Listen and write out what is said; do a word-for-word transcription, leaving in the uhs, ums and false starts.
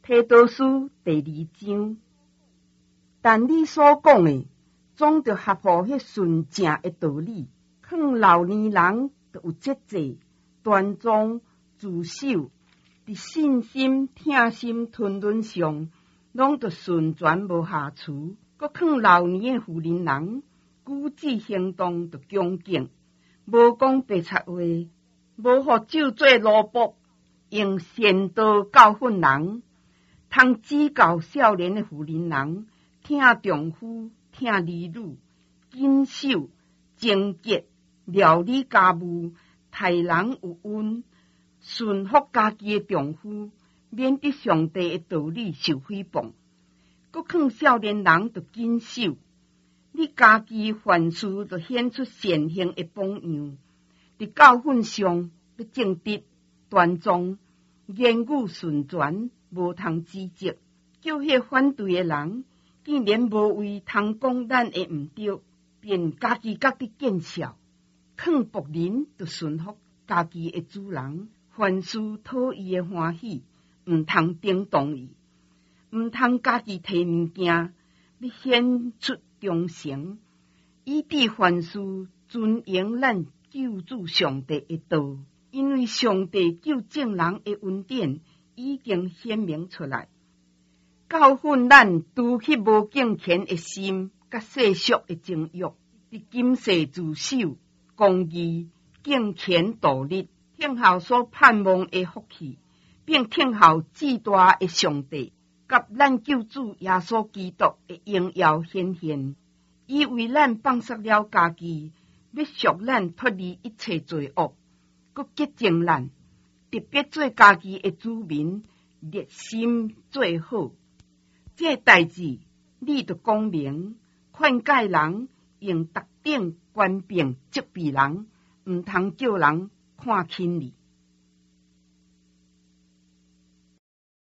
提多书第二章，但你所讲的，总着合乎迄纯正的道理。劝老年人着有节制、端庄、自守，伫信心、听心、吞忍上，拢着顺全无瑕疵。搁劝老年的妇人人，举止行动着恭敬，无讲白贼话，无互酒做奴仆，用善道教训人。通指教少年的妇人人，听丈夫，听儿女，谨守、贞洁，料理家务，待人有恩，顺服家己的丈夫，免得上帝的道理受诽谤。搁劝少年人着谨守，你家己凡事着显出善行的榜样，伫教训上要正直、端庄，言语顺全，无通指责。叫迄反对的人，竟然无为通讲咱的毋对，便家己觉得见笑。劝仆人着顺服家己的主人，凡事讨伊的欢喜，毋通顶动伊，毋通家己摕物件，要显出忠诚，以致凡事遵行咱救主上帝的道。因为上帝救正人的恩典已经显明出来，教训咱除去无敬虔的心，甲世俗的情欲，伫今世自守、公义、敬虔、道律，听候所盼望的福气，并听候至大的上帝，甲咱救主耶稣基督的荣耀显现。伊为咱放杀了家己，要赎咱脱离一切罪恶，佮洁净咱，特别做家己的子民，热心做好。这代志你着讲明，劝诫人用特定权柄责备人，毋通叫人看轻你。